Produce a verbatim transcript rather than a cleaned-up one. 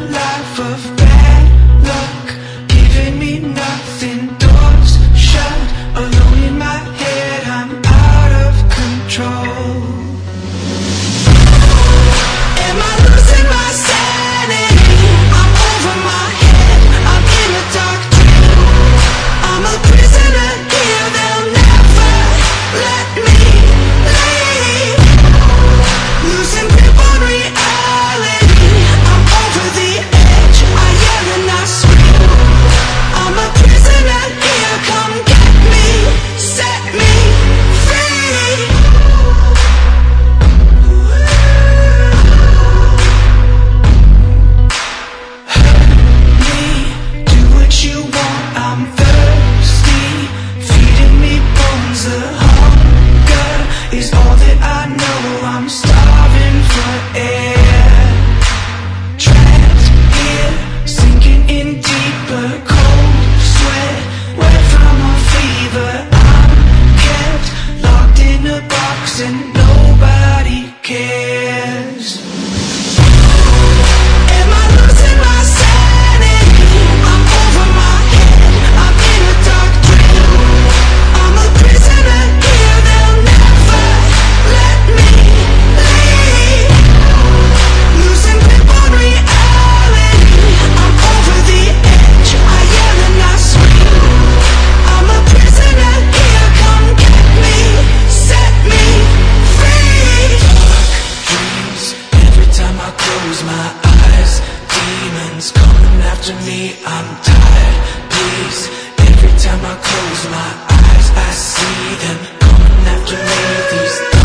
life of bad luck, giving me nothing. Doors shut, alone in my head, I'm out of control. Am I losing my sanity? I'm over my head, I'm in a dark dream. I'm a prisoner here, they'll never let me leave. Losing grip on reality, I'm over the edge, I yell and I scream. I'm a prisoner here, come get me, set me free. Hurt me, do what you want, I'm thirsty. Feeding me bones, the hunger is all that I know. I'm starving for air. Trapped here, sinking in deeper, cold sweat, wet from a fever. I'm kept locked in a box and nobody cares. Am I losing my sanity? I'm over my head, I'm in a dark dream. I'm a prisoner here, they'll never let me leave. Losing grip on reality, I'm over the edge, I yell and I scream. I'm a prisoner here, come get me, set me free. Dreams, every time I close my eyes, demons coming after me, I'm tired, please. Every time I close my eyes, I see them coming after me, these